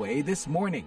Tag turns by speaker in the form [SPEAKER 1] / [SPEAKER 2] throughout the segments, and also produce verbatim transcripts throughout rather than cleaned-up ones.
[SPEAKER 1] O A This Morning.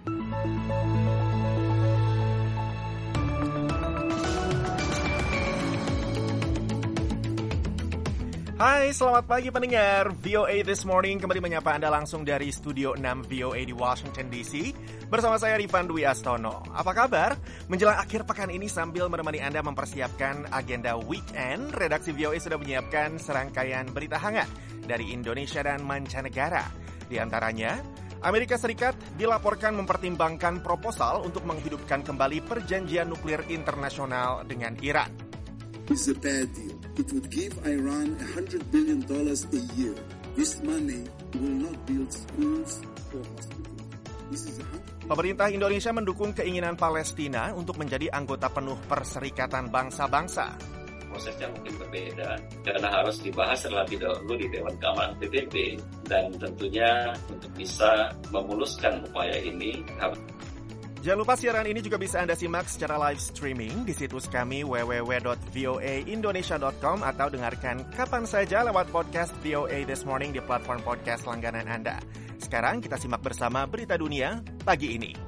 [SPEAKER 2] Hai, selamat pagi pendengar. V O A This Morning kembali menyapa Anda langsung dari Studio enam V O A di Washington D C. Bersama saya Rifan Dwi Astono. Apa kabar? Menjelang akhir pekan ini sambil menemani Anda mempersiapkan agenda weekend, redaksi V O A sudah menyiapkan serangkaian berita hangat dari Indonesia dan mancanegara. Di antaranya, Amerika Serikat dilaporkan mempertimbangkan proposal untuk menghidupkan kembali perjanjian nuklir internasional dengan Iran.
[SPEAKER 3] It's a bad deal. It would give Iran one hundred billion dollars a year. This money will not build schools or hospitals. This is a
[SPEAKER 2] Pemerintah Indonesia mendukung keinginan Palestina untuk menjadi anggota penuh Perserikatan Bangsa-Bangsa.
[SPEAKER 4] Prosesnya mungkin berbeda karena harus dibahas terlebih dahulu di Dewan Keamanan P B B, dan tentunya untuk bisa memuluskan upaya ini harus.
[SPEAKER 2] Jangan lupa siaran ini juga bisa Anda simak secara live streaming di situs kami w w w dot v o a indonesia dot com atau dengarkan kapan saja lewat podcast V O A This Morning di platform podcast langganan Anda. Sekarang kita simak bersama berita dunia pagi ini.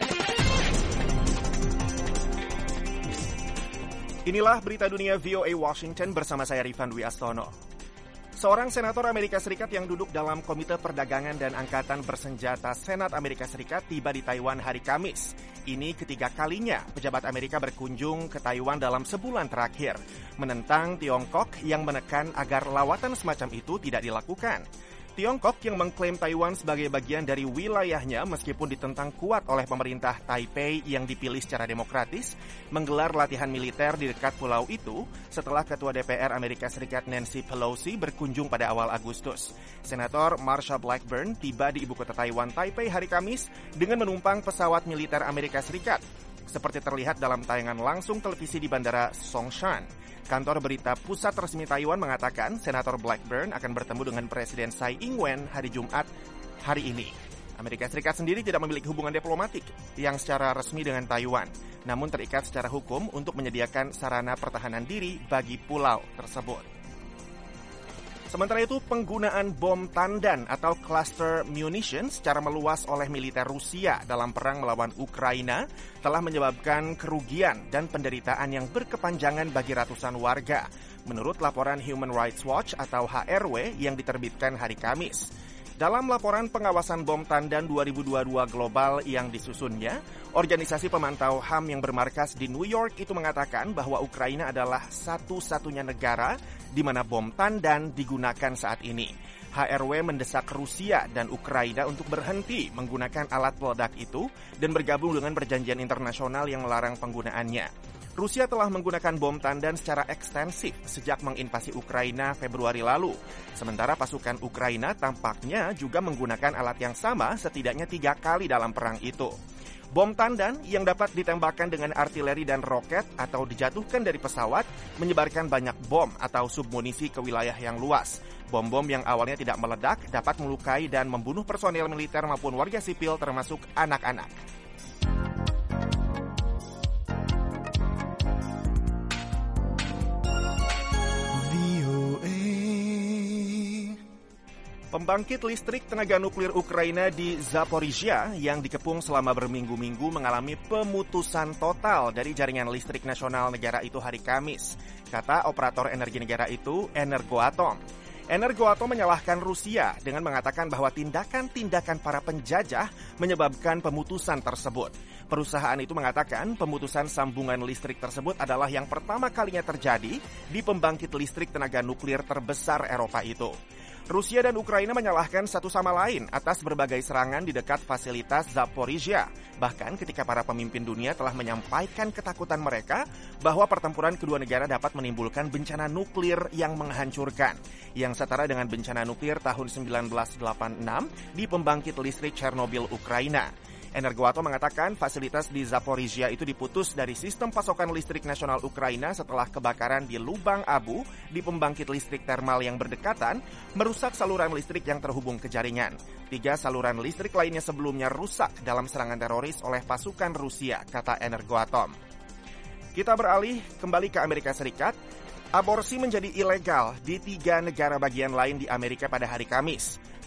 [SPEAKER 2] Inilah berita dunia V O A Washington bersama saya Rifan Dwi Astono. Seorang senator Amerika Serikat yang duduk dalam Komite Perdagangan dan Angkatan Bersenjata Senat Amerika Serikat tiba di Taiwan hari Kamis. Ini ketiga kalinya pejabat Amerika berkunjung ke Taiwan dalam sebulan terakhir, menentang Tiongkok yang menekan agar lawatan semacam itu tidak dilakukan. Tiongkok yang mengklaim Taiwan sebagai bagian dari wilayahnya meskipun ditentang kuat oleh pemerintah Taipei yang dipilih secara demokratis, menggelar latihan militer di dekat pulau itu setelah Ketua D P R Amerika Serikat Nancy Pelosi berkunjung pada awal Agustus. Senator Marsha Blackburn tiba di ibu kota Taiwan, Taipei hari Kamis dengan menumpang pesawat militer Amerika Serikat, seperti terlihat dalam tayangan langsung televisi di Bandara Songshan. Kantor berita pusat resmi Taiwan mengatakan Senator Blackburn akan bertemu dengan Presiden Tsai Ing-wen hari Jumat hari ini. Amerika Serikat sendiri tidak memiliki hubungan diplomatik yang secara resmi dengan Taiwan, namun terikat secara hukum untuk menyediakan sarana pertahanan diri bagi pulau tersebut. Sementara itu, penggunaan bom tandan atau cluster munition secara meluas oleh militer Rusia dalam perang melawan Ukraina telah menyebabkan kerugian dan penderitaan yang berkepanjangan bagi ratusan warga, menurut laporan Human Rights Watch atau H R W yang diterbitkan hari Kamis. Dalam laporan pengawasan bom tandan dua ribu dua puluh dua global yang disusunnya, organisasi pemantau H A M yang bermarkas di New York itu mengatakan bahwa Ukraina adalah satu-satunya negara di mana bom tandan digunakan saat ini. H R W mendesak Rusia dan Ukraina untuk berhenti menggunakan alat peledak itu dan bergabung dengan perjanjian internasional yang melarang penggunaannya. Rusia telah menggunakan bom tandan secara ekstensif sejak menginvasi Ukraina Februari lalu. Sementara pasukan Ukraina tampaknya juga menggunakan alat yang sama setidaknya tiga kali dalam perang itu. Bom tandan yang dapat ditembakkan dengan artileri dan roket atau dijatuhkan dari pesawat menyebarkan banyak bom atau submunisi ke wilayah yang luas. Bom-bom yang awalnya tidak meledak dapat melukai dan membunuh personel militer maupun warga sipil termasuk anak-anak. Pembangkit listrik tenaga nuklir Ukraina di Zaporizhia yang dikepung selama berminggu-minggu mengalami pemutusan total dari jaringan listrik nasional negara itu hari Kamis, kata operator energi negara itu Energoatom. Energoatom menyalahkan Rusia dengan mengatakan bahwa tindakan-tindakan para penjajah menyebabkan pemutusan tersebut. Perusahaan itu mengatakan pemutusan sambungan listrik tersebut adalah yang pertama kalinya terjadi di pembangkit listrik tenaga nuklir terbesar Eropa itu. Rusia dan Ukraina menyalahkan satu sama lain atas berbagai serangan di dekat fasilitas Zaporizhia. Bahkan ketika para pemimpin dunia telah menyampaikan ketakutan mereka bahwa pertempuran kedua negara dapat menimbulkan bencana nuklir yang menghancurkan, yang setara dengan bencana nuklir tahun seribu sembilan ratus delapan puluh enam di pembangkit listrik Chernobyl, Ukraina. Energoatom mengatakan fasilitas di Zaporizhia itu diputus dari sistem pasokan listrik nasional Ukraina setelah kebakaran di lubang abu di pembangkit listrik termal yang berdekatan merusak saluran listrik yang terhubung ke jaringan. Tiga saluran listrik lainnya sebelumnya rusak dalam serangan teroris oleh pasukan Rusia, kata Energoatom. Kita beralih kembali ke Amerika Serikat. Aborsi menjadi ilegal di tiga negara bagian lain di Amerika pada hari Kamis.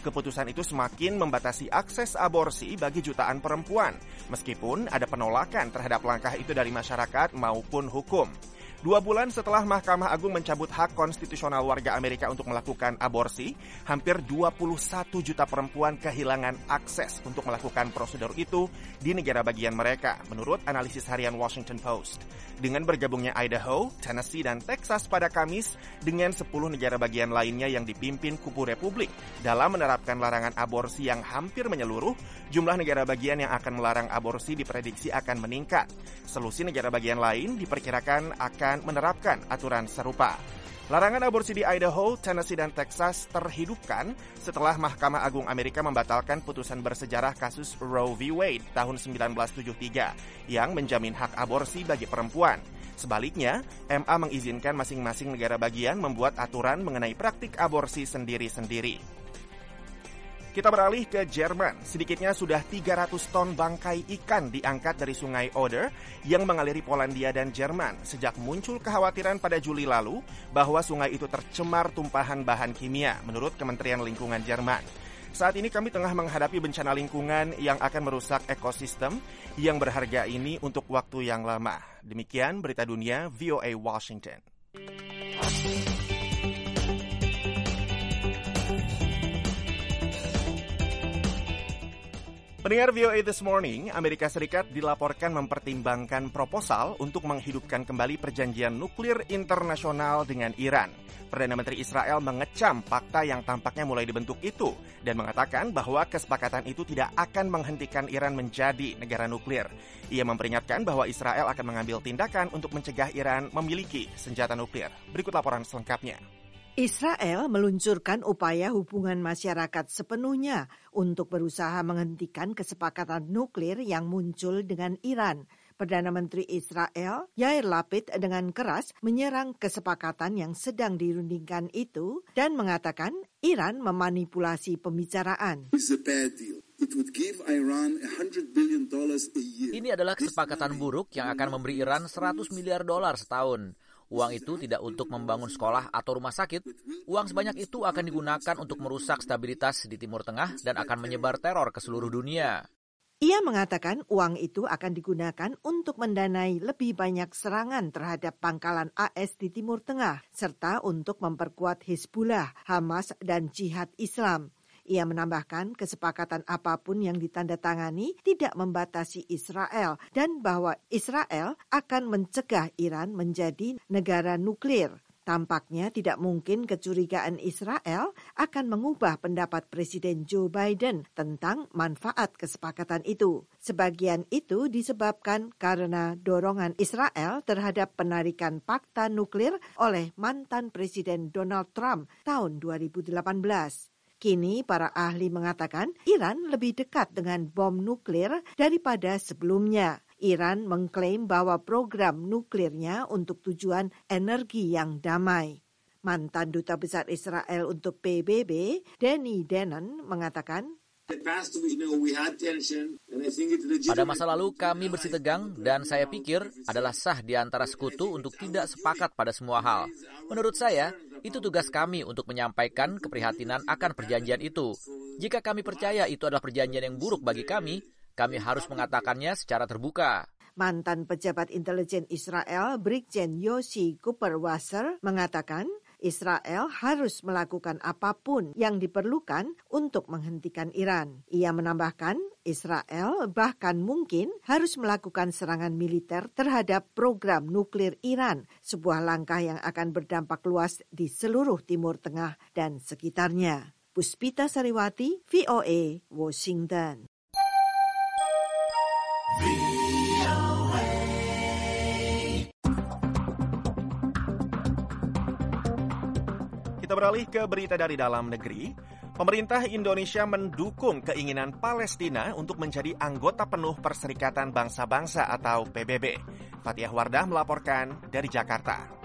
[SPEAKER 2] Keputusan itu semakin membatasi akses aborsi bagi jutaan perempuan, meskipun ada penolakan terhadap langkah itu dari masyarakat maupun hukum. Dua bulan setelah Mahkamah Agung mencabut hak konstitusional warga Amerika untuk melakukan aborsi, hampir dua puluh satu juta perempuan kehilangan akses untuk melakukan prosedur itu di negara bagian mereka, menurut analisis harian Washington Post. Dengan bergabungnya Idaho, Tennessee, dan Texas pada Kamis dengan sepuluh negara bagian lainnya yang dipimpin kubu Republik dalam menerapkan larangan aborsi yang hampir menyeluruh, jumlah negara bagian yang akan melarang aborsi diprediksi akan meningkat. Selusi negara bagian lain diperkirakan akan menerapkan aturan serupa. Larangan aborsi di Idaho, Tennessee, dan Texas terhidupkan setelah Mahkamah Agung Amerika membatalkan putusan bersejarah kasus Roe v. Wade tahun sembilan belas tujuh puluh tiga yang menjamin hak aborsi bagi perempuan. Sebaliknya, M A mengizinkan masing-masing negara bagian membuat aturan mengenai praktik aborsi sendiri-sendiri. Kita beralih ke Jerman. Sedikitnya sudah tiga ratus ton bangkai ikan diangkat dari sungai Oder yang mengaliri Polandia dan Jerman sejak muncul kekhawatiran pada Juli lalu bahwa sungai itu tercemar tumpahan bahan kimia, menurut Kementerian Lingkungan Jerman. Saat ini kami tengah menghadapi bencana lingkungan yang akan merusak ekosistem yang berharga ini untuk waktu yang lama. Demikian berita dunia V O A Washington. Pendengar V O A This Morning, Amerika Serikat dilaporkan mempertimbangkan proposal untuk menghidupkan kembali perjanjian nuklir internasional dengan Iran. Perdana Menteri Israel mengecam fakta yang tampaknya mulai dibentuk itu dan mengatakan bahwa kesepakatan itu tidak akan menghentikan Iran menjadi negara nuklir. Ia memperingatkan bahwa Israel akan mengambil tindakan untuk mencegah Iran memiliki senjata nuklir. Berikut laporan selengkapnya.
[SPEAKER 1] Israel meluncurkan upaya hubungan masyarakat sepenuhnya untuk berusaha menghentikan kesepakatan nuklir yang muncul dengan Iran. Perdana Menteri Israel, Yair Lapid, dengan keras menyerang kesepakatan yang sedang dirundingkan itu dan mengatakan Iran memanipulasi pembicaraan.
[SPEAKER 5] Ini adalah kesepakatan buruk yang akan memberi Iran seratus miliar dolar setahun. Uang itu tidak untuk membangun sekolah atau rumah sakit. Uang sebanyak itu akan digunakan untuk merusak stabilitas di Timur Tengah dan akan menyebar teror ke seluruh dunia.
[SPEAKER 1] Ia mengatakan uang itu akan digunakan untuk mendanai lebih banyak serangan terhadap pangkalan A S di Timur Tengah, serta untuk memperkuat Hizbullah, Hamas, dan Jihad Islam. Ia menambahkan kesepakatan apapun yang ditandatangani tidak membatasi Israel dan bahwa Israel akan mencegah Iran menjadi negara nuklir. Tampaknya tidak mungkin kecurigaan Israel akan mengubah pendapat Presiden Joe Biden tentang manfaat kesepakatan itu. Sebagian itu disebabkan karena dorongan Israel terhadap penarikan pakta nuklir oleh mantan Presiden Donald Trump tahun dua ribu delapan belas. Kini para ahli mengatakan Iran lebih dekat dengan bom nuklir daripada sebelumnya. Iran mengklaim bahwa program nuklirnya untuk tujuan energi yang damai. Mantan Duta Besar Israel untuk P B B, Danny Danon, mengatakan,
[SPEAKER 5] pada masa lalu kami bersitegang dan saya pikir adalah sah di antara sekutu untuk tidak sepakat pada semua hal. Menurut saya, itu tugas kami untuk menyampaikan keprihatinan akan perjanjian itu. Jika kami percaya itu adalah perjanjian yang buruk bagi kami, kami harus mengatakannya secara terbuka.
[SPEAKER 1] Mantan pejabat intelijen Israel, Brigjen Yossi Kuperwasser, mengatakan Israel harus melakukan apapun yang diperlukan untuk menghentikan Iran. Ia menambahkan, Israel bahkan mungkin harus melakukan serangan militer terhadap program nuklir Iran, sebuah langkah yang akan berdampak luas di seluruh Timur Tengah dan sekitarnya. Puspita Sariwati, V O A, Washington.
[SPEAKER 2] Kita beralih ke berita dari dalam negeri. Pemerintah Indonesia mendukung keinginan Palestina untuk menjadi anggota penuh Perserikatan Bangsa-Bangsa atau P B B. Fathiah Wardah melaporkan dari Jakarta.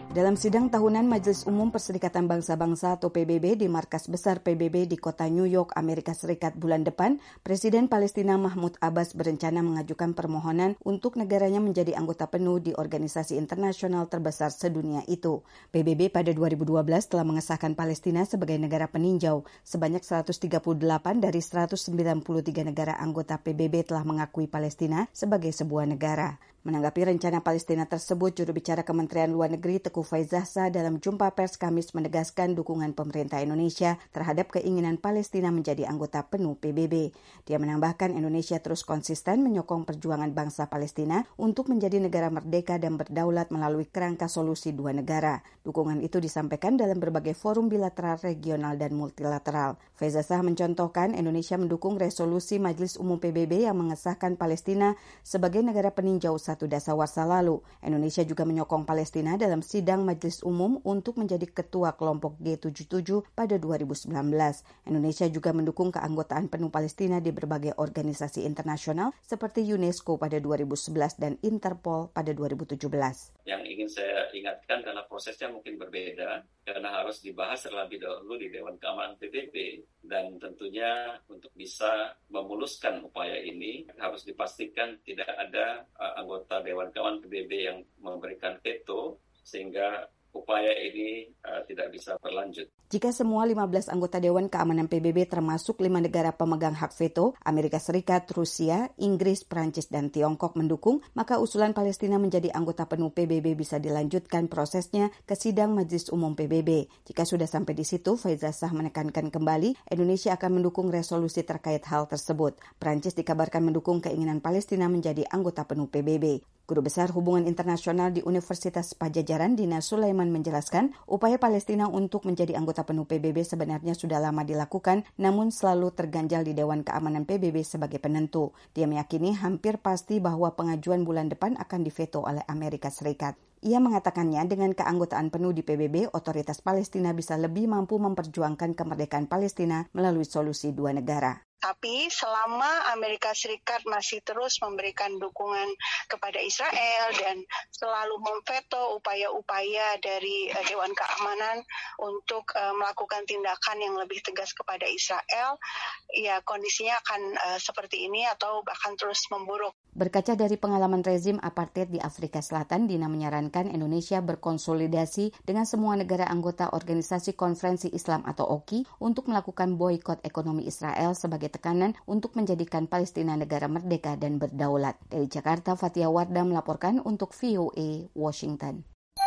[SPEAKER 6] Dalam sidang tahunan Majelis Umum Perserikatan Bangsa-Bangsa atau P B B di markas besar P B B di kota New York, Amerika Serikat bulan depan, Presiden Palestina Mahmud Abbas berencana mengajukan permohonan untuk negaranya menjadi anggota penuh di organisasi internasional terbesar sedunia itu. P B B pada dua ribu dua belas telah mengesahkan Palestina sebagai negara peninjau. Sebanyak seratus tiga puluh delapan dari seratus sembilan puluh tiga negara anggota P B B telah mengakui Palestina sebagai sebuah negara. Menanggapi rencana Palestina tersebut, juru bicara Kementerian Luar Negeri Teguh Faizahsa dalam jumpa pers Kamis menegaskan dukungan pemerintah Indonesia terhadap keinginan Palestina menjadi anggota penuh P B B. Dia menambahkan Indonesia terus konsisten menyokong perjuangan bangsa Palestina untuk menjadi negara merdeka dan berdaulat melalui kerangka solusi dua negara. Dukungan itu disampaikan dalam berbagai forum bilateral, regional, dan multilateral. Faizahsa mencontohkan Indonesia mendukung resolusi Majelis Umum P B B yang mengesahkan Palestina sebagai negara peninjau satu dasawarsa lalu. Indonesia juga menyokong Palestina dalam sidang Majelis Umum untuk menjadi ketua kelompok G tujuh puluh tujuh pada dua ribu sembilan belas. Indonesia juga mendukung keanggotaan penuh Palestina di berbagai organisasi internasional seperti UNESCO pada dua ribu sebelas dan Interpol pada dua ribu tujuh belas.
[SPEAKER 4] Yang ingin saya ingatkan karena prosesnya mungkin berbeda, karena harus dibahas terlebih dahulu di Dewan Keamanan P B B, dan tentunya untuk bisa memuluskan upaya ini harus dipastikan tidak ada uh, anggota Dewan Keamanan P B B yang memberikan veto sehingga upaya ini uh, tidak bisa berlanjut.
[SPEAKER 6] Jika semua lima belas anggota Dewan Keamanan P B B termasuk lima negara pemegang hak veto, Amerika Serikat, Rusia, Inggris, Prancis, dan Tiongkok mendukung, maka usulan Palestina menjadi anggota penuh P B B bisa dilanjutkan prosesnya ke sidang Majelis Umum P B B. Jika sudah sampai di situ, Faizahsa menekankan kembali, Indonesia akan mendukung resolusi terkait hal tersebut. Prancis dikabarkan mendukung keinginan Palestina menjadi anggota penuh P B B. Guru Besar Hubungan Internasional di Universitas Padjadjaran, Dina Sulaiman menjelaskan, upaya Palestina untuk menjadi anggota penuh P B B sebenarnya sudah lama dilakukan, namun selalu terganjal di Dewan Keamanan P B B sebagai penentu. Dia meyakini hampir pasti bahwa pengajuan bulan depan akan diveto oleh Amerika Serikat. Ia mengatakannya dengan keanggotaan penuh di P B B, otoritas Palestina bisa lebih mampu memperjuangkan kemerdekaan Palestina melalui solusi dua negara.
[SPEAKER 7] Tapi selama Amerika Serikat masih terus memberikan dukungan kepada Israel dan selalu memveto upaya-upaya dari uh, Dewan Keamanan untuk uh, melakukan tindakan yang lebih tegas kepada Israel, ya kondisinya akan uh, seperti ini atau bahkan terus memburuk.
[SPEAKER 6] Berkaca dari pengalaman rezim apartheid di Afrika Selatan, Dina menyarankan Indonesia berkonsolidasi dengan semua negara anggota Organisasi Konferensi Islam atau O K I untuk melakukan boikot ekonomi Israel sebagai tekanan untuk menjadikan Palestina negara merdeka dan berdaulat. Dari Jakarta, Fatia Wardah melaporkan untuk V O A Washington.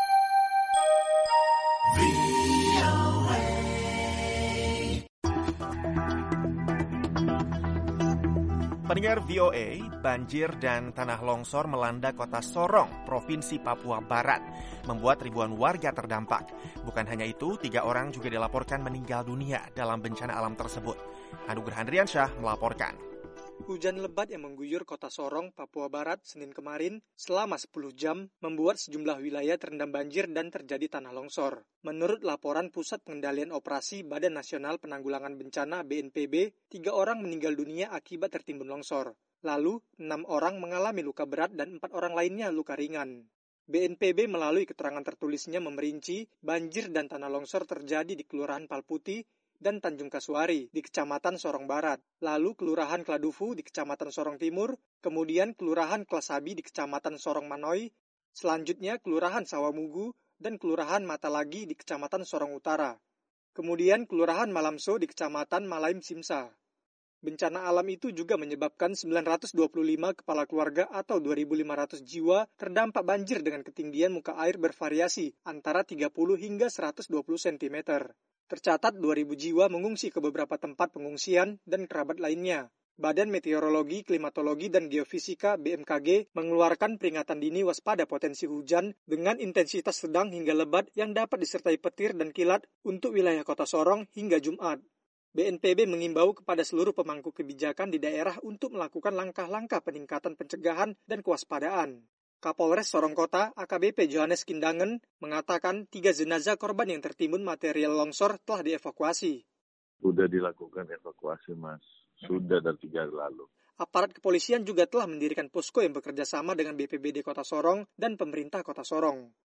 [SPEAKER 2] Pendengar V O A, banjir dan tanah longsor melanda kota Sorong, Provinsi Papua Barat, membuat ribuan warga terdampak. Bukan hanya itu, tiga orang juga dilaporkan meninggal dunia dalam bencana alam tersebut. Anugerah Andriansyah melaporkan.
[SPEAKER 8] Hujan lebat yang mengguyur kota Sorong, Papua Barat, Senin kemarin selama sepuluh jam membuat sejumlah wilayah terendam banjir dan terjadi tanah longsor. Menurut laporan Pusat Pengendalian Operasi Badan Nasional Penanggulangan Bencana B N P B, tiga orang meninggal dunia akibat tertimbun longsor. Lalu, enam orang mengalami luka berat dan empat orang lainnya luka ringan. B N P B melalui keterangan tertulisnya memerinci banjir dan tanah longsor terjadi di Kelurahan Palputi dan Tanjung Kasuari di Kecamatan Sorong Barat, lalu Kelurahan Kladufu di Kecamatan Sorong Timur, kemudian Kelurahan Klasabi di Kecamatan Sorong Manoi, selanjutnya Kelurahan Sawamugu dan Kelurahan Matalagi di Kecamatan Sorong Utara, kemudian Kelurahan Malamso di Kecamatan Malaim Simsa. Bencana alam itu juga menyebabkan sembilan ratus dua puluh lima kepala keluarga atau dua ribu lima ratus jiwa terdampak banjir dengan ketinggian muka air bervariasi antara tiga puluh hingga seratus dua puluh sentimeter. Tercatat dua ribu jiwa mengungsi ke beberapa tempat pengungsian dan kerabat lainnya. Badan Meteorologi, Klimatologi, dan Geofisika B M K G mengeluarkan peringatan dini waspada potensi hujan dengan intensitas sedang hingga lebat yang dapat disertai petir dan kilat untuk wilayah Kota Sorong hingga Jumat. B N P B mengimbau kepada seluruh pemangku kebijakan di daerah untuk melakukan langkah-langkah peningkatan pencegahan dan kewaspadaan. Kapolres Sorong Kota, A K B P Johannes Kindangen, mengatakan tiga jenazah korban yang tertimbun material longsor telah dievakuasi.
[SPEAKER 9] Sudah dilakukan evakuasi, Mas. Sudah dari tiga hari lalu.
[SPEAKER 8] Aparat kepolisian juga telah mendirikan posko yang bekerja sama dengan B P B D Kota Sorong dan pemerintah Kota Sorong.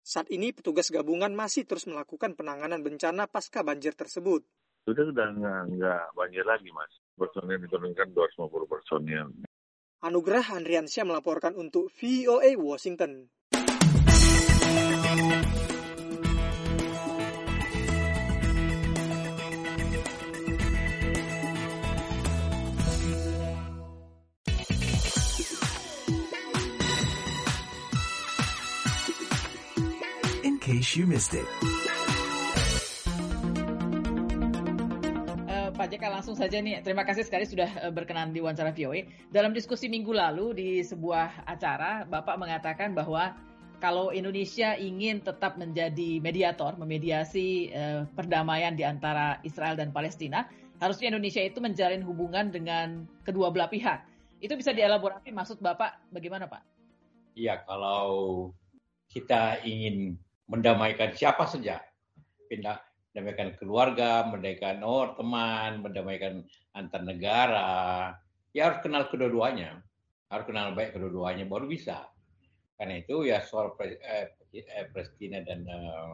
[SPEAKER 8] Saat ini petugas gabungan masih terus melakukan penanganan bencana pasca banjir tersebut.
[SPEAKER 9] Sudah sudah nggak, nggak banjir lagi, Mas. Personil diturunkan dua ratus lima puluh personil.
[SPEAKER 8] Anugrah Andriansyah melaporkan untuk V O A Washington.
[SPEAKER 10] In case you missed it.
[SPEAKER 11] Pak J K, langsung saja nih, terima kasih sekali sudah berkenan di wawancara V O A. Dalam diskusi minggu lalu di sebuah acara, Bapak mengatakan bahwa kalau Indonesia ingin tetap menjadi mediator, memediasi eh, perdamaian di antara Israel dan Palestina, harusnya Indonesia itu menjalin hubungan dengan kedua belah pihak. Itu bisa dielaborasi maksud Bapak bagaimana, Pak?
[SPEAKER 12] Iya, kalau kita ingin mendamaikan siapa saja, pindah mendamaikan keluarga, mendamaikan oh, teman, mendamaikan antar negara, ya harus kenal kedua-duanya, harus kenal baik kedua-duanya baru bisa. Karena itu ya soal eh, eh, Palestina dan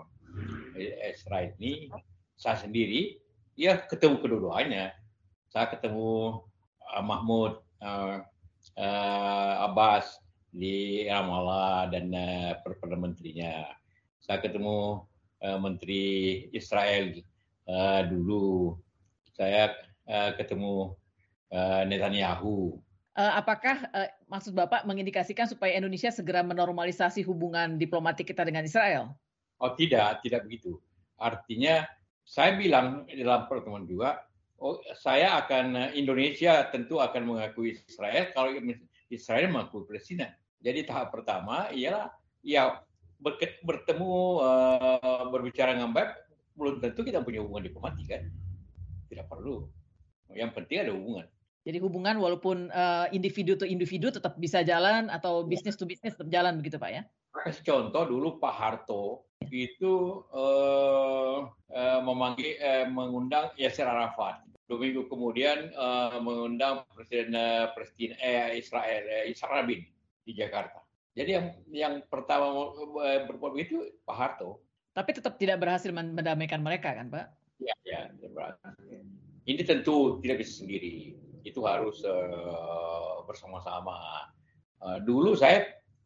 [SPEAKER 12] eh, Israel ini, saya sendiri ya ketemu kedua-duanya. Saya ketemu uh, Mahmud uh, uh, Abbas di Ramallah dan uh, Perdana Menterinya. Saya ketemu Uh, Menteri Israel uh, dulu, saya uh, ketemu uh, Netanyahu.
[SPEAKER 11] Uh, apakah uh, maksud Bapak mengindikasikan supaya Indonesia segera menormalisasi hubungan diplomatik kita dengan Israel?
[SPEAKER 12] Oh tidak, tidak begitu. Artinya saya bilang dalam pertemuan juga, oh, saya akan Indonesia tentu akan mengakui Israel kalau Israel mengakui Palestina. Jadi tahap pertama ialah ya bertemu, uh, berbicara dengan baik, belum tentu kita punya hubungan diplomatik kan? Tidak perlu. Yang penting ada hubungan.
[SPEAKER 11] Jadi hubungan walaupun uh, individu to individu tetap bisa jalan atau bisnis to bisnis tetap jalan begitu Pak ya?
[SPEAKER 12] Kasih contoh dulu Pak Harto itu uh, uh, memanggil, uh, mengundang Yasser Arafat. Dua minggu kemudian uh, mengundang Presiden uh, Palestina, eh, Israel, eh, Israel Rabin di Jakarta. Jadi yang yang pertama berbuat begitu Pak Harto.
[SPEAKER 11] Tapi tetap tidak berhasil mendamaikan mereka kan Pak?
[SPEAKER 12] Ya, ya, tidak berhasil. Ini tentu tidak bisa sendiri. Itu harus uh, bersama-sama. Uh, dulu saya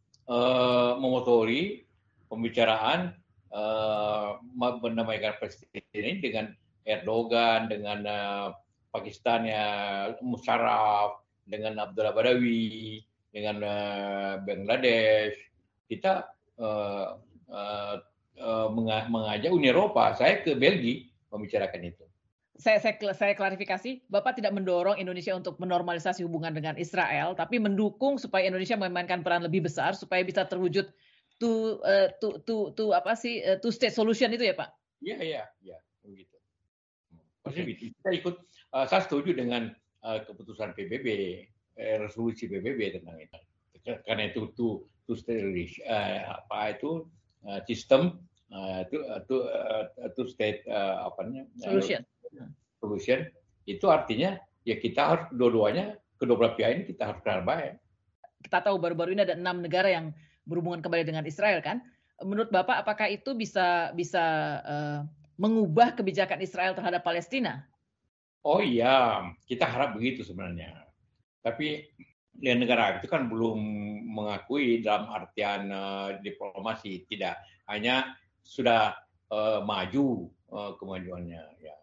[SPEAKER 12] uh, memotori pembicaraan uh, mendamaikan Palestina ini dengan Erdogan, dengan uh, Pakistannya Musharraf, dengan Abdullah Badawi, dengan uh, Bangladesh. Kita uh, uh, uh, mengajak Uni Eropa. Saya ke Belgia membicarakan itu.
[SPEAKER 11] Saya, saya, saya klarifikasi, Bapak tidak mendorong Indonesia untuk menormalisasi hubungan dengan Israel, tapi mendukung supaya Indonesia memainkan peran lebih besar supaya bisa terwujud to uh, to to to apa sih uh, two state solution itu ya Pak?
[SPEAKER 12] Iya iya iya begitu. Maksudnya okay. Kita ikut. Uh, saya setuju dengan uh, keputusan P B B, eh, resolusi P B B tentang itu. Karena itu two two state uh, apa itu uh, sistem uh, itu two, uh, two state uh, apa namanya
[SPEAKER 11] solution.
[SPEAKER 12] Solution itu artinya ya kita harus dua-duanya kedua belah pihak ini kita harus kenal baik.
[SPEAKER 11] Kita tahu baru-baru ini ada enam negara yang berhubungan kembali dengan Israel kan. Menurut Bapak apakah itu bisa bisa uh, mengubah kebijakan Israel terhadap Palestina?
[SPEAKER 12] Oh iya, kita harap begitu sebenarnya. Tapi ya, negara itu kan belum mengakui dalam artian uh, diplomasi, tidak hanya sudah uh, maju uh, kemajuannya. Ya.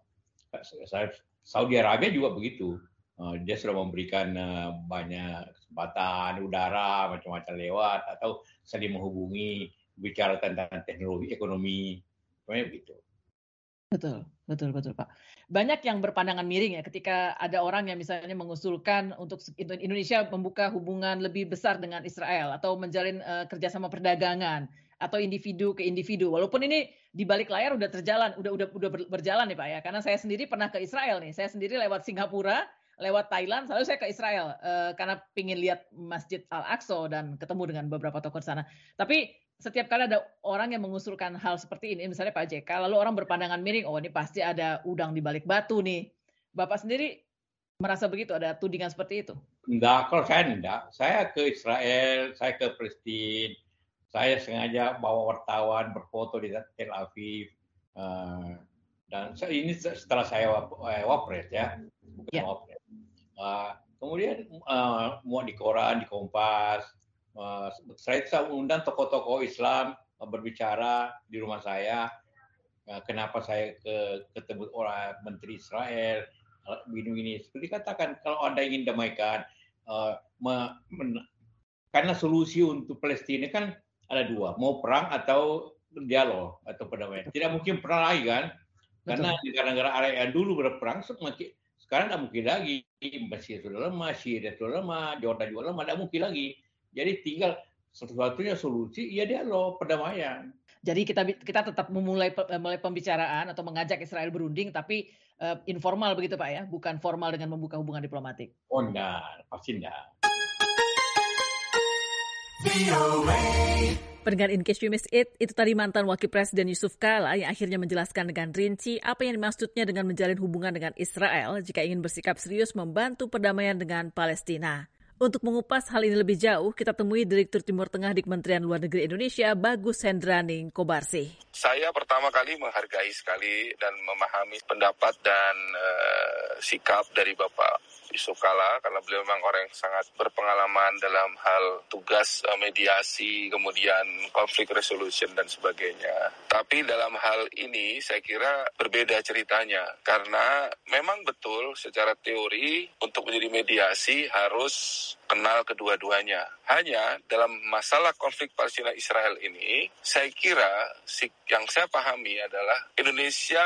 [SPEAKER 12] Saudi Arabia juga begitu. Uh, dia sudah memberikan uh, banyak kesempatan udara macam-macam lewat atau saling menghubungi bicara tentang teknologi ekonomi, semuanya begitu.
[SPEAKER 11] Betul, betul, betul Pak. Banyak yang berpandangan miring ya ketika ada orang yang misalnya mengusulkan untuk Indonesia membuka hubungan lebih besar dengan Israel atau menjalin uh, kerjasama perdagangan atau individu ke individu. Walaupun ini di balik layar udah terjalan, udah udah udah berjalan nih Pak ya. Karena saya sendiri pernah ke Israel nih. Saya sendiri lewat Singapura, lewat Thailand, selalu saya ke Israel uh, karena pingin lihat Masjid Al-Aqsa dan ketemu dengan beberapa tokoh di sana. Tapi setiap kali ada orang yang mengusulkan hal seperti ini, misalnya Pak J K, lalu orang berpandangan miring, oh ini pasti ada udang di balik batu nih. Bapak sendiri merasa begitu, ada tudingan seperti itu?
[SPEAKER 12] Enggak, kalau saya enggak. Saya ke Israel, saya ke Palestina, saya sengaja bawa wartawan berfoto di Tel Aviv. Uh, dan ini setelah saya wapres ya, bukan yeah. wapres. Uh, kemudian uh, mau di koran, di Kompas, uh, saya undang tokoh-tokoh Islam uh, berbicara di rumah saya. Uh, kenapa saya ke, ketemu orang Menteri Israel, begini-begini. Seperti katakan, kalau Anda ingin damaikan, uh, me, men, karena solusi untuk Palestina kan ada dua, mau perang atau dialog atau perdamaian. Tidak mungkin perang lagi kan? Karena negara-negara area yang dulu berperang semakin sekarang tidak mungkin lagi. Mesir sudah lemah, Syria sudah lemah, Jordan juga lemah, tidak mungkin lagi. Jadi tinggal satu-satunya solusi ya dialog, perdamaian.
[SPEAKER 11] Jadi kita kita tetap memulai mulai pembicaraan atau mengajak Israel berunding, tapi uh, informal begitu Pak ya, bukan formal dengan membuka hubungan diplomatik.
[SPEAKER 12] Oh enggak, pasti enggak.
[SPEAKER 13] Pendengar In Case You Missed It, itu tadi mantan Wakil Presiden Yusuf Kala yang akhirnya menjelaskan dengan rinci apa yang dimaksudnya dengan menjalin hubungan dengan Israel jika ingin bersikap serius membantu perdamaian dengan Palestina. Untuk mengupas hal ini lebih jauh, kita temui Direktur Timur Tengah di Kementerian Luar Negeri Indonesia, Bagus Hendraning Kobarsih.
[SPEAKER 14] Saya pertama kali menghargai sekali dan memahami pendapat dan uh, sikap dari Bapak Yusuf Kala, karena beliau memang orang yang sangat berpengalaman dalam hal tugas uh, mediasi, kemudian konflik resolution dan sebagainya. Tapi dalam hal ini saya kira berbeda ceritanya, karena memang betul secara teori untuk menjadi mediasi harus kenal kedua-duanya. Hanya dalam masalah konflik Palestina-Israel ini, saya kira yang saya pahami adalah Indonesia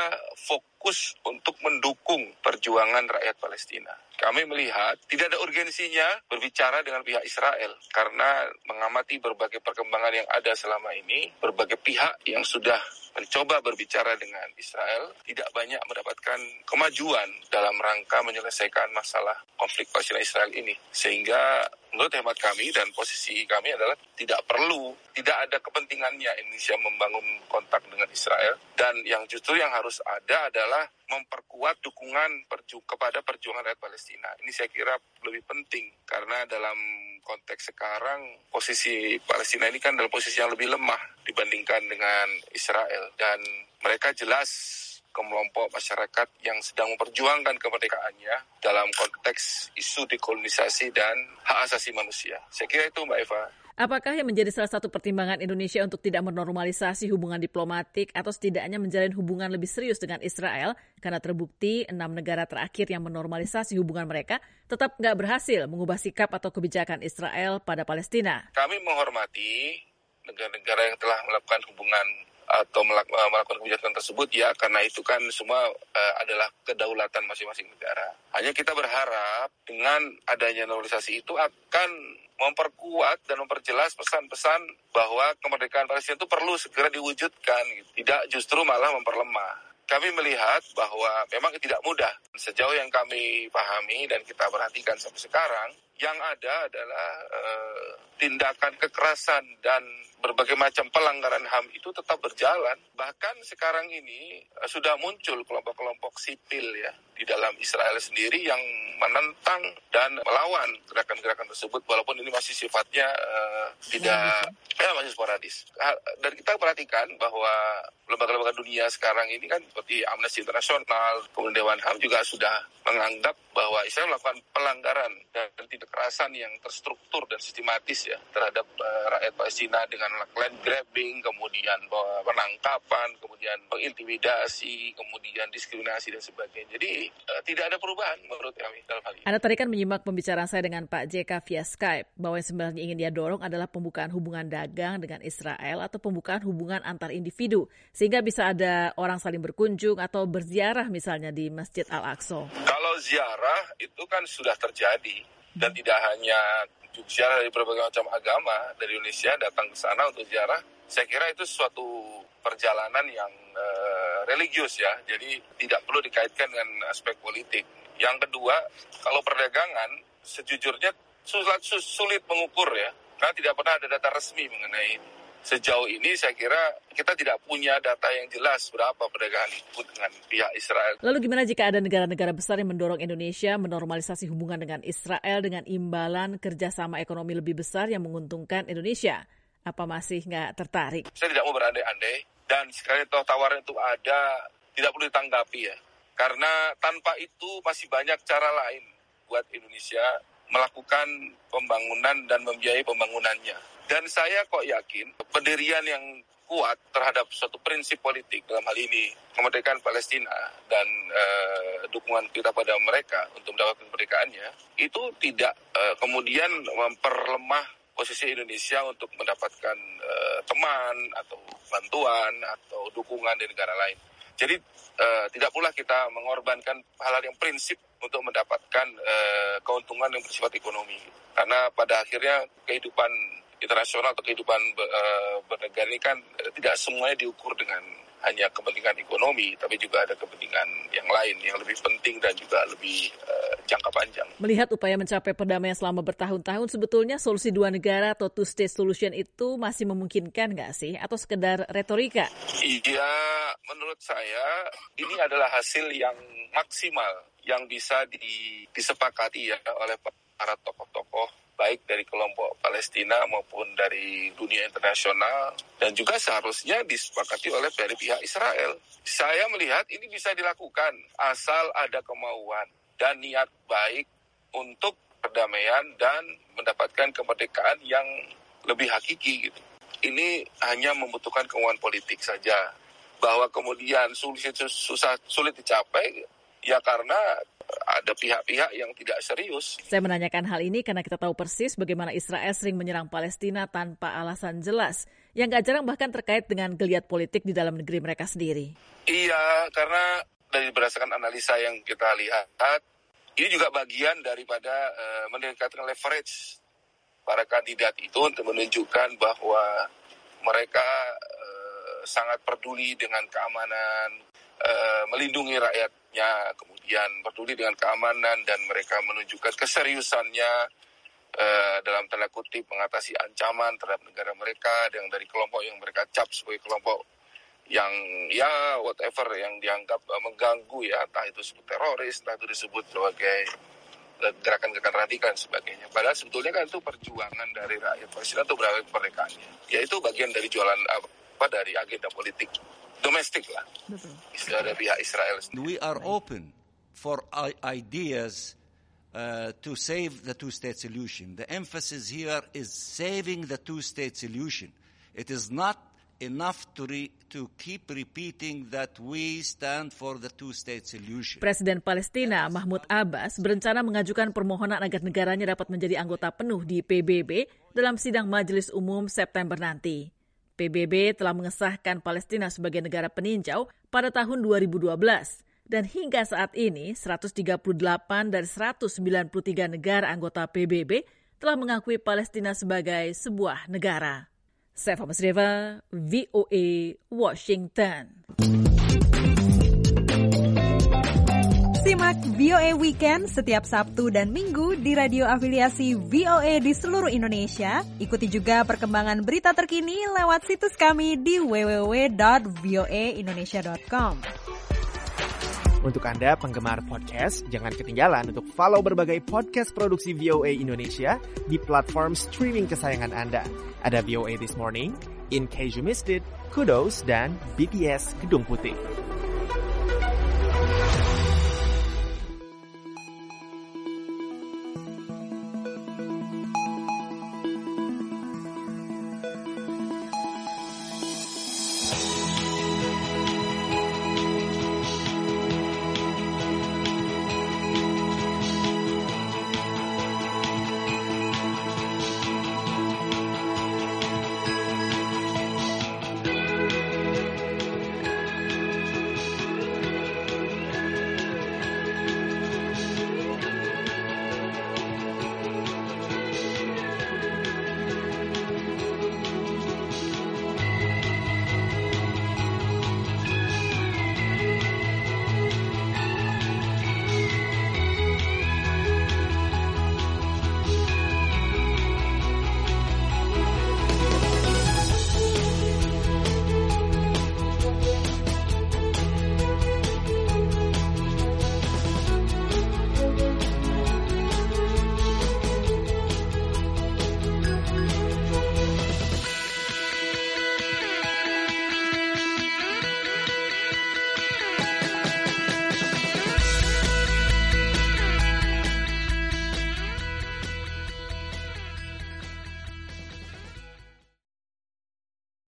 [SPEAKER 14] fokus untuk mendukung perjuangan rakyat Palestina. Kami melihat tidak ada urgensinya berbicara dengan pihak Israel karena mengamati berbagai perkembangan yang ada selama ini, berbagai pihak yang sudah mencoba berbicara dengan Israel tidak banyak mendapatkan kemajuan dalam rangka menyelesaikan masalah konflik Palestina-Israel ini. Sehingga menurut hemat kami dan posisi kami adalah tidak perlu, tidak ada kepentingannya Indonesia membangun kontak dengan Israel. Dan yang justru yang harus ada adalah memperkuat dukungan perju- kepada perjuangan rakyat Palestina. Ini saya kira lebih penting karena dalam konteks sekarang posisi Palestina ini kan dalam posisi yang lebih lemah dibandingkan dengan Israel. Dan mereka jelas kelompok masyarakat yang sedang memperjuangkan kemerdekaannya dalam konteks isu dekolonisasi dan hak asasi manusia. Saya kira itu Mbak Eva.
[SPEAKER 13] Apakah yang menjadi salah satu pertimbangan Indonesia untuk tidak menormalisasi hubungan diplomatik atau setidaknya menjalin hubungan lebih serius dengan Israel karena terbukti enam negara terakhir yang menormalisasi hubungan mereka tetap nggak berhasil mengubah sikap atau kebijakan Israel pada Palestina?
[SPEAKER 14] Kami menghormati negara-negara yang telah melakukan hubungan atau melakukan kebijakan tersebut ya, karena itu kan semua uh, adalah kedaulatan masing-masing negara. Hanya kita berharap dengan adanya normalisasi itu akan memperkuat dan memperjelas pesan-pesan bahwa kemerdekaan Palestina itu perlu segera diwujudkan, gitu. Tidak justru malah memperlemah. Kami melihat bahwa memang tidak mudah. Sejauh yang kami pahami dan kita perhatikan sampai sekarang, yang ada adalah uh, tindakan kekerasan dan berbagai macam pelanggaran H A M itu tetap berjalan. Bahkan sekarang ini uh, sudah muncul kelompok-kelompok sipil ya di dalam Israel sendiri yang menentang dan melawan gerakan-gerakan tersebut, walaupun ini masih sifatnya uh, tidak ya masih sporadis. Dan kita perhatikan bahwa lembaga-lembaga dunia sekarang ini kan seperti Amnesty International, kemudian Dewan H A M juga sudah menganggap bahwa Israel melakukan pelanggaran dan tindak kekerasan yang terstruktur dan sistematis ya terhadap uh, rakyat Palestina dengan land grabbing, kemudian penangkapan, kemudian pengintimidasi, kemudian diskriminasi dan sebagainya. Jadi uh, tidak ada perubahan menurut kami dalam hal ini.
[SPEAKER 13] Anda tadi kan menyimak pembicaraan saya dengan Pak J K via Skype bahwa yang sebenarnya ingin dia dorong adalah pembukaan hubungan dagang dengan Israel atau pembukaan hubungan antar individu sehingga bisa ada orang saling berkunjung atau berziarah misalnya di Masjid Al-Aqsa.
[SPEAKER 14] Kalau ziarah itu kan sudah terjadi dan tidak hanya ziarah dari berbagai macam agama dari Indonesia datang ke sana untuk ziarah. Saya kira itu suatu perjalanan yang uh, religius ya, jadi tidak perlu dikaitkan dengan aspek politik. Yang kedua, kalau perdagangan sejujurnya sulit, sulit mengukur ya, karena tidak pernah ada data resmi mengenai ini. Sejauh ini saya kira kita tidak punya data yang jelas berapa perdagangan itu dengan pihak Israel.
[SPEAKER 13] Lalu gimana jika ada negara-negara besar yang mendorong Indonesia menormalisasi hubungan dengan Israel dengan imbalan kerjasama ekonomi lebih besar yang menguntungkan Indonesia? Apa masih nggak tertarik?
[SPEAKER 14] Saya tidak mau berandai-andai, dan sekali toh tawaran itu ada, tidak perlu ditanggapi ya. Karena tanpa itu masih banyak cara lain buat Indonesia melakukan pembangunan dan membiayai pembangunannya. Dan saya kok yakin pendirian yang kuat terhadap suatu prinsip politik dalam hal ini kemerdekaan Palestina dan uh, dukungan kita pada mereka untuk mendapatkan kemerdekaannya itu tidak uh, kemudian memperlemah posisi Indonesia untuk mendapatkan uh, teman atau bantuan atau dukungan dari negara lain. Jadi uh, tidak pula kita mengorbankan hal-hal yang prinsip untuk mendapatkan uh, keuntungan yang bersifat ekonomi. Karena pada akhirnya kehidupan internasional atau kehidupan uh, bernegara ini kan uh, tidak semuanya diukur dengan hanya kepentingan ekonomi, tapi juga ada kepentingan yang lain yang lebih penting dan juga lebih uh, jangka panjang.
[SPEAKER 13] Melihat upaya mencapai perdamaian selama bertahun-tahun, sebetulnya solusi dua negara atau two-state solution itu masih memungkinkan nggak sih? Atau sekedar retorika?
[SPEAKER 14] Iya, menurut saya ini adalah hasil yang maksimal yang bisa di, disepakati ya oleh para tokoh-tokoh baik dari kelompok Palestina maupun dari dunia internasional dan juga seharusnya disepakati oleh dari pihak Israel. Saya melihat ini bisa dilakukan asal ada kemauan dan niat baik untuk perdamaian dan mendapatkan kemerdekaan yang lebih hakiki gitu. Ini hanya membutuhkan kemauan politik saja. Bahwa kemudian sulit, susah, sulit dicapai ya karena ada pihak-pihak yang tidak serius.
[SPEAKER 13] Saya menanyakan hal ini karena kita tahu persis bagaimana Israel sering menyerang Palestina tanpa alasan jelas, yang gak jarang bahkan terkait dengan geliat politik di dalam negeri mereka sendiri.
[SPEAKER 14] Iya, karena dari berdasarkan analisa yang kita lihat, ini juga bagian daripada uh, mendekatkan leverage para kandidat itu untuk menunjukkan bahwa mereka uh, sangat peduli dengan keamanan, uh, melindungi rakyatnya, kemudian peduli dengan keamanan dan mereka menunjukkan keseriusannya uh, dalam tanda kutip mengatasi ancaman terhadap negara mereka yang dari kelompok yang mereka cap sebagai kelompok yang ya whatever yang dianggap uh, mengganggu ya, entah itu disebut teroris, entah itu disebut sebagai uh, gerakan-gerakan radikal dan sebagainya. Padahal sebetulnya kan itu perjuangan dari rakyat Palestina untuk meraih kemerdekaannya. Ya itu bagian dari jualan apa dari agenda politik domestik lah. Istilah dari pihak Israel.
[SPEAKER 15] We are open for ideas uh, to save the two-state solution. The emphasis here is saving the two-state solution. It is not enough to re, to keep repeating that we stand for the two-state solution.
[SPEAKER 13] Presiden Palestina Mahmud Abbas berencana mengajukan permohonan agar negaranya dapat menjadi anggota penuh di P B B dalam sidang Majelis Umum September nanti. P B B telah mengesahkan Palestina sebagai negara peninjau pada tahun dua ribu dua belas. Dan hingga saat ini, seratus tiga puluh delapan dari seratus sembilan puluh tiga negara anggota P B B telah mengakui Palestina sebagai sebuah negara. Seva Masreva, V O A, Washington.
[SPEAKER 16] Simak V O A Weekend setiap Sabtu dan Minggu di radio afiliasi V O A di seluruh Indonesia. Ikuti juga perkembangan berita terkini lewat situs kami di w w w dot v o a indonesia dot com.
[SPEAKER 2] Untuk Anda penggemar podcast, jangan ketinggalan untuk follow berbagai podcast produksi V O A Indonesia di platform streaming kesayangan Anda. Ada V O A This Morning, In Case You Missed It, Kudos, dan B T S Gedung Putih.